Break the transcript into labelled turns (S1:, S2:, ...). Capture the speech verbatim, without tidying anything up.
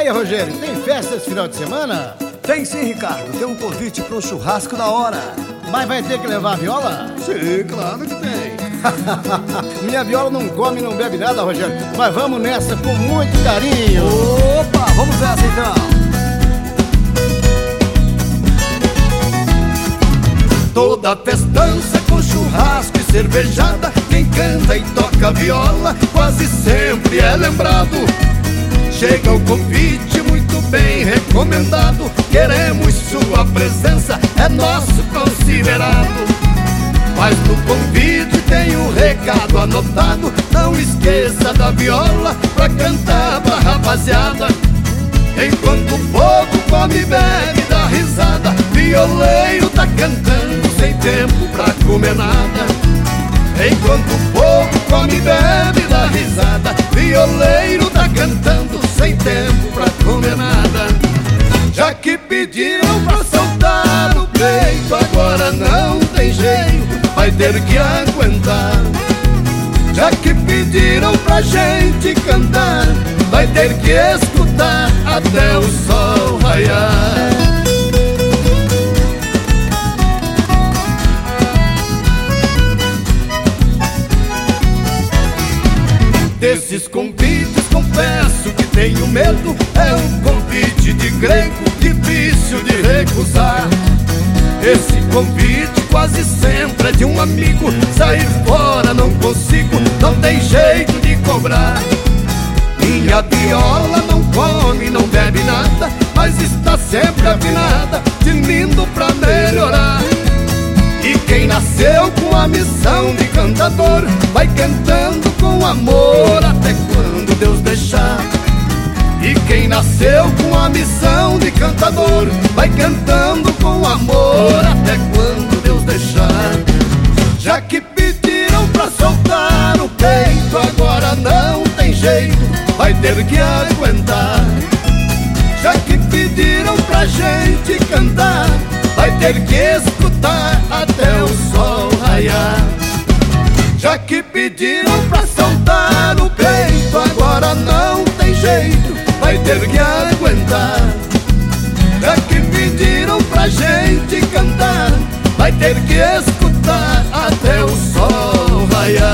S1: aí, Rogério, tem festa esse final de semana?
S2: Tem sim, Ricardo. Tem um convite para um churrasco da hora.
S1: Mas vai ter que levar a viola?
S2: Sim, claro que tem.
S1: Minha viola não come e não bebe nada, Rogério. Mas vamos nessa com muito carinho.
S2: Opa, vamos nessa então.
S3: Toda festança com churrasco e cervejada, quem canta e toca viola quase sempre é lembrado. Chega o convite muito bem recomendado, queremos sua presença, é nosso considerado. Mas no convite tem um recado anotado, não esqueça da viola pra cantar pra rapaziada. Enquanto o povo come e bebe, dá risada, violeiro tá cantando sem tempo pra comer nada. Enquanto o povo come e bebe, dá risada, violeiro tá cantando sem tempo pra comer nada. Já que pediram pra soltar o peito, agora não tem jeito, vai ter que aguentar. Já que pediram pra gente cantar, vai ter que escutar até o sol raiar. Desses convites confesso que tenho medo, é um convite de grego difícil de recusar. Esse convite quase sempre é de um amigo, sair fora não consigo, não tem jeito de cobrar. Minha viola não come, não bebe nada, mas está sempre afinada, tinindo pra melhorar. E quem nasceu com a missão de cantador, vai cantando com amor até quando Deus deixar. E quem nasceu com a missão de cantador, vai cantando com amor até quando Deus deixar. Já que pediram pra soltar o peito, agora não tem jeito, vai ter que aguentar. Já que pediram pra gente cantar, vai ter que escutar até o sol raiar. Já que pediram pra soltar o peito, agora não tem jeito, vai ter que aguentar. Já que pediram pra gente cantar, vai ter que escutar até o sol raiar.